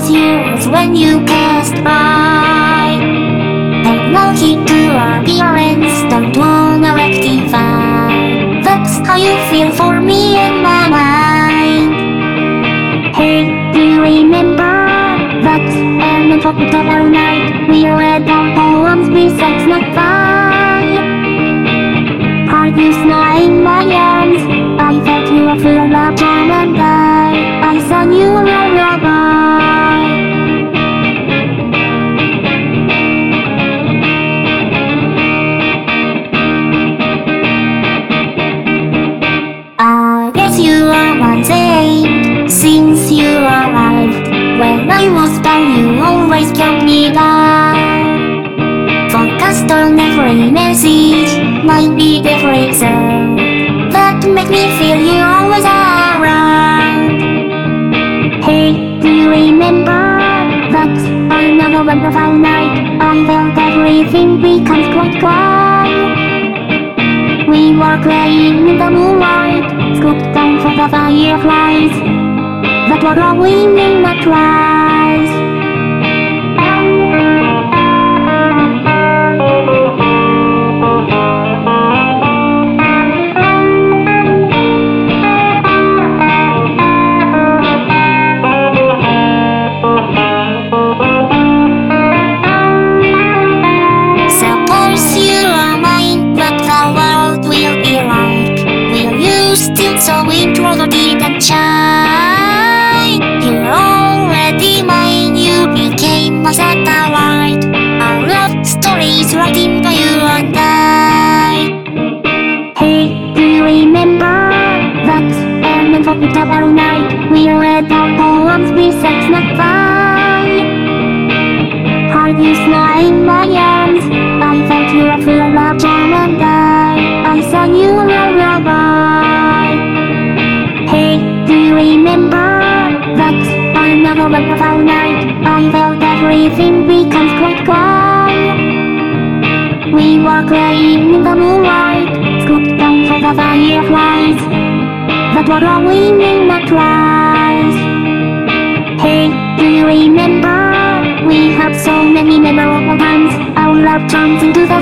was yours when you passed by. Paid no heed to our appearance, don't wanna rectify. That's how you feel for me in my mind. Hey, do you remember that unforgettable night? We read our poems besides not fine. Heart is not in my arms, I felt you were full of charm and I saw you were a lullaby. I guess you are my saint since you arrived. When I was down, you always kept me down. Focused on every message, might be the reason that make me feel you always around. Hey, do you remember that another wonderful night? I felt everything becomes quite quiet. We were playing in the moonlight, scooped down for the fireflies that were glowing in the rise. Suppose you are mine, but the world will be like. Will you still so introverted and shy? You're already mine, you became my satellite. Our love story is writing by you and I. Hey, do you remember that unforgettable night? We read our poems besides not fine. Heart is not in my arms, I felt you were full of charm and I saw you were a lullaby. Hey, do you remember that another wonderful night? I felt everything becomes quite quiet. We were playing in the moonlight, scooped down for the fireflies that were glowing in the rise. Hey, do you remember? We had so many memorable times. Our love turns into the